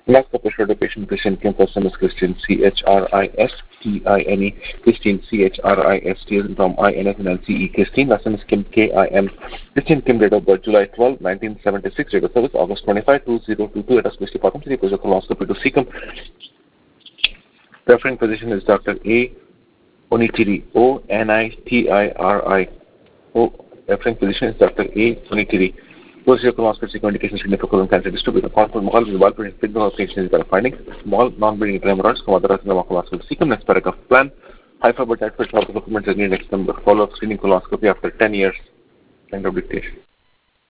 Last official education, Christian Kim, first name is Christian, Christine, Christine, Christ, from INS and NCE, Christine, last name is Kim, KIM, Christian Kim, date of birth, July 12, 1976, date of service, August 25, 2022, address, Mr. Patam City, Puja Coloscopy to Sikkim. Referring physician is Dr. A. Onitiri, Onitiri. Referring physician is Dr. A. Onitiri. Procedure colonoscopy indications significant cancer distributor. Confirmed mall with well-presented signal patient is better findings. Small non-bleeding hemorrhoids come other than colonoscopy. Second next paragraph plan. High fiber diet for top documents and next number. Follow-up screening colonoscopy after 10 years. End of dictation.